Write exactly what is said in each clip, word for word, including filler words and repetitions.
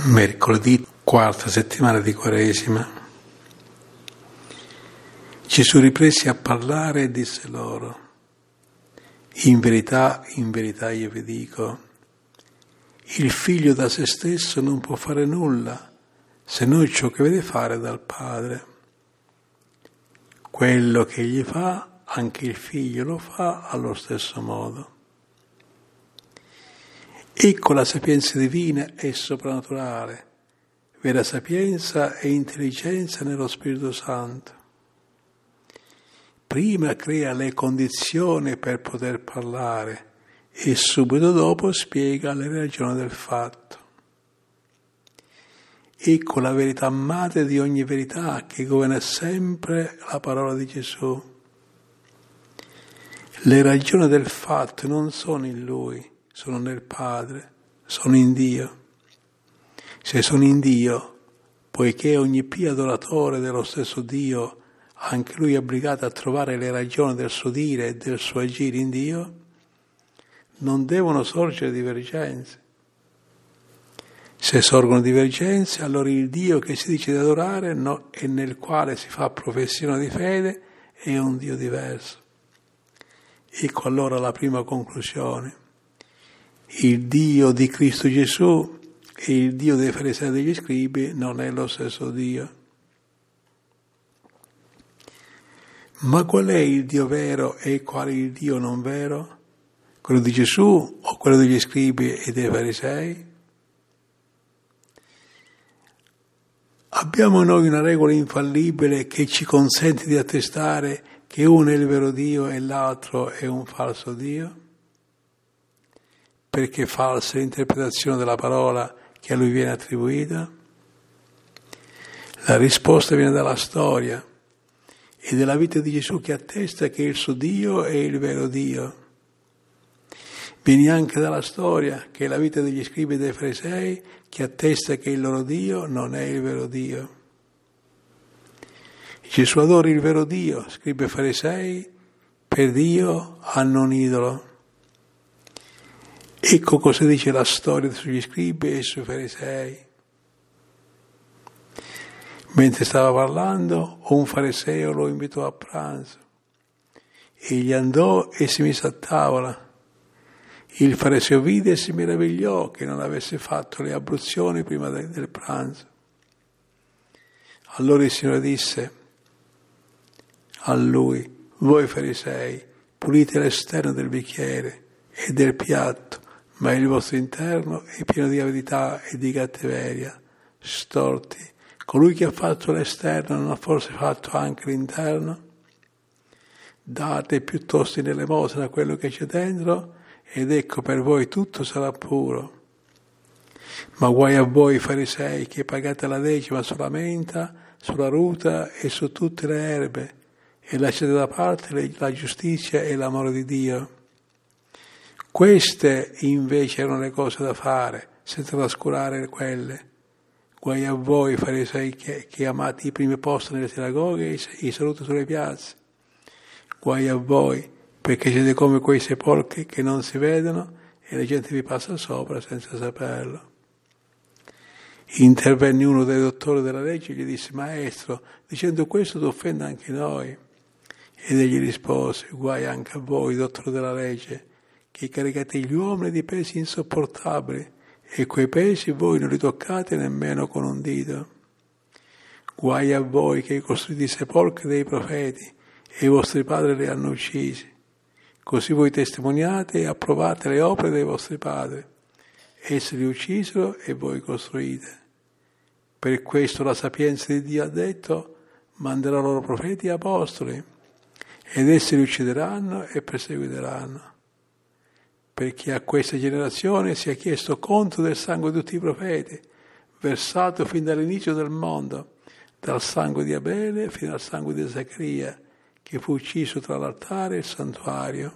Mercoledì, quarta settimana di Quaresima. Gesù riprese a parlare e disse loro: in verità, in verità io vi dico, il figlio da se stesso non può fare nulla se non ciò che vede fare dal Padre. Quello che egli fa, anche il figlio lo fa allo stesso modo. Ecco la sapienza divina e soprannaturale, vera sapienza e intelligenza nello Spirito Santo. Prima crea le condizioni per poter parlare e subito dopo spiega le ragioni del fatto. Ecco la verità madre di ogni verità che governa sempre la parola di Gesù. Le ragioni del fatto non sono in Lui, sono nel Padre, sono in Dio. Se sono in Dio, poiché ogni pio adoratore dello stesso Dio, anche lui è obbligato a trovare le ragioni del suo dire e del suo agire in Dio, non devono sorgere divergenze. Se sorgono divergenze, allora il Dio che si dice di adorare no, e nel quale si fa professione di fede è un Dio diverso. Ecco allora la prima conclusione. Il Dio di Cristo Gesù e il Dio dei farisei e degli scribi non è lo stesso Dio. Ma qual è il Dio vero e qual è il Dio non vero? Quello di Gesù o quello degli scribi e dei farisei? Abbiamo noi una regola infallibile che ci consente di attestare che uno è il vero Dio e l'altro è un falso Dio? Perché falsa è l'interpretazione della parola che a lui viene attribuita? La risposta viene dalla storia e dalla vita di Gesù che attesta che il suo Dio è il vero Dio. Viene anche dalla storia che è la vita degli scribi e dei farisei che attesta che il loro Dio non è il vero Dio. Gesù adora il vero Dio, scribi e farisei per Dio hanno un idolo. Ecco cosa dice la storia sugli scribi e sui farisei. Mentre stava parlando, un fariseo lo invitò a pranzo. Egli andò e si mise a tavola. Il fariseo vide e si meravigliò che non avesse fatto le abluzioni prima del pranzo. Allora il Signore disse a lui: voi farisei pulite l'esterno del bicchiere e del piatto, ma il vostro interno è pieno di avidità e di cattiveria. Storti, colui che ha fatto l'esterno non ha forse fatto anche l'interno? Date piuttosto in elemosina quello che c'è dentro, ed ecco per voi tutto sarà puro. Ma guai a voi farisei che pagate la decima sulla menta, sulla ruta e su tutte le erbe, e lasciate da parte la giustizia e l'amore di Dio. Queste invece erano le cose da fare, senza trascurare quelle. Guai a voi farisei che, che amate i primi posti nelle sinagoghe e i, i saluti sulle piazze. Guai a voi, perché siete come quei sepolcri che non si vedono e la gente vi passa sopra senza saperlo. Intervenne uno dei dottori della legge e gli disse: Maestro, dicendo questo tu offendi anche noi. Ed egli rispose: guai anche a voi, dottori della legge, che caricate gli uomini di pesi insopportabili, e quei pesi voi non li toccate nemmeno con un dito. Guai a voi che costruite i sepolcri dei profeti, e i vostri padri li hanno uccisi. Così voi testimoniate e approvate le opere dei vostri padri. Essi li uccisero e voi costruite. Per questo la sapienza di Dio ha detto: manderà loro profeti e apostoli, ed essi li uccideranno e perseguiteranno. Perché a questa generazione sia chiesto conto del sangue di tutti i profeti, versato fin dall'inizio del mondo, dal sangue di Abele fino al sangue di Zaccaria, che fu ucciso tra l'altare e il santuario.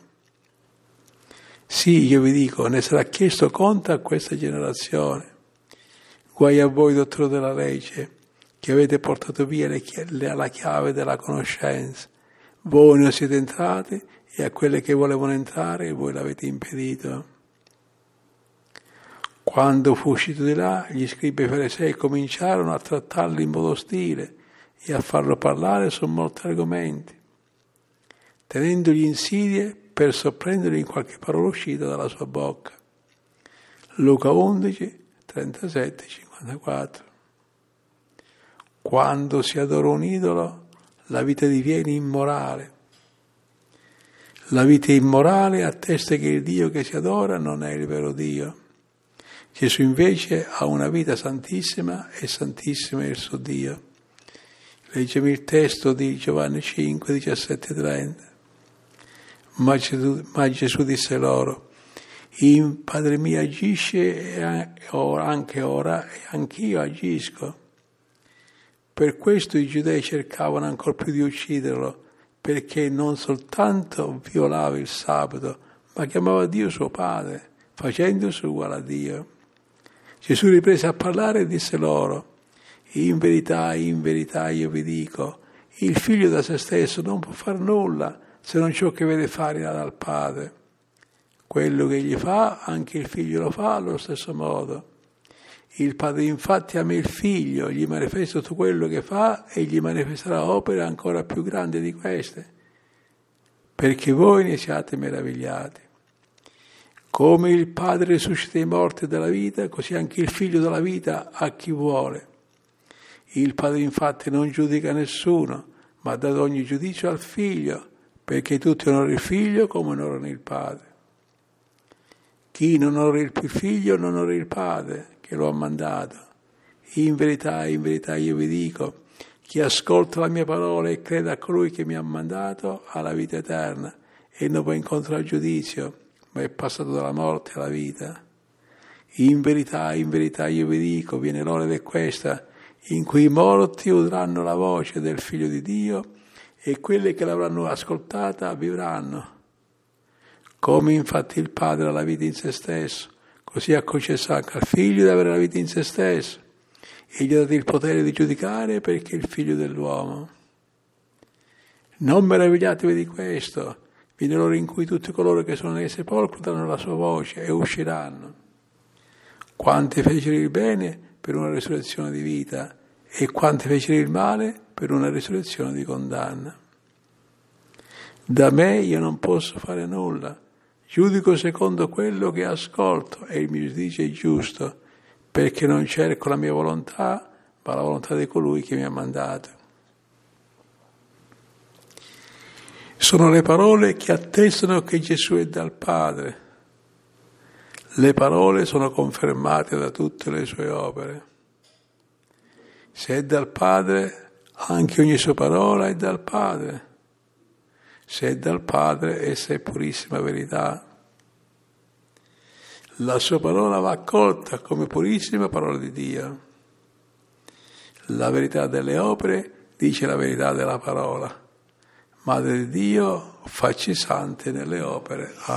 Sì, io vi dico, ne sarà chiesto conto a questa generazione. Guai a voi, dottori della legge, che avete portato via le chi- le, la chiave della conoscenza. Voi non siete entrati, e a quelle che volevano entrare voi l'avete impedito. Quando fu uscito di là, gli scribi e farisei cominciarono a trattarlo in modo ostile e a farlo parlare su molti argomenti, tenendogli insidie per sorprenderlo in qualche parola uscita dalla sua bocca. Luca undici, trentasette, cinquantaquattro. Quando si adora un idolo, la vita diviene immorale. La vita immorale attesta che il Dio che si adora non è il vero Dio. Gesù invece ha una vita santissima e santissimo è il suo Dio. Leggiamo il testo di Giovanni cinque, diciassette, trenta. Ma Gesù, ma Gesù disse loro: il Padre mio agisce e anche ora e anch'io agisco. Per questo i giudei cercavano ancor più di ucciderlo, perché non soltanto violava il sabato, ma chiamava Dio suo Padre, facendosi uguale a Dio. Gesù riprese a parlare e disse loro: in verità, in verità io vi dico, il figlio da se stesso non può far nulla se non ciò che vede fare dal Padre. Quello che egli fa, anche il figlio lo fa allo stesso modo. Il Padre infatti ama il figlio, gli manifesta tutto quello che fa e gli manifesterà opere ancora più grandi di queste, perché voi ne siate meravigliati. Come il Padre risuscita i morti dalla vita, così anche il Figlio della vita a chi vuole. Il Padre infatti non giudica nessuno, ma dà ogni giudizio al Figlio, perché tutti onorano il Figlio come onorano il Padre. Chi non onora il Figlio non onora il Padre, che lo ha mandato. In verità, in verità io vi dico, chi ascolta la mia parola e crede a colui che mi ha mandato ha la vita eterna e non va incontro al giudizio, ma è passato dalla morte alla vita. In verità, in verità io vi dico, viene l'ora ed è questa, in cui i morti udranno la voce del Figlio di Dio e quelli che l'avranno ascoltata vivranno. Come infatti il Padre ha la vita in se stesso, così ha concesso anche al Figlio di avere la vita in se stesso e gli ha dato il potere di giudicare perché è il Figlio dell'uomo. Non meravigliatevi di questo, viene l'ora in cui tutti coloro che sono nei sepolcri danno la sua voce e usciranno. Quanti fecero il bene per una risurrezione di vita e quanti fecero il male per una risurrezione di condanna. Da me io non posso fare nulla, giudico secondo quello che ascolto e il mio giudizio è giusto, perché non cerco la mia volontà, ma la volontà di colui che mi ha mandato. Sono le parole che attestano che Gesù è dal Padre. Le parole sono confermate da tutte le sue opere. Se è dal Padre, anche ogni sua parola è dal Padre. Se è dal Padre, essa è purissima verità. La sua parola va accolta come purissima parola di Dio. La verità delle opere dice la verità della parola. Madre di Dio, facci sante nelle opere.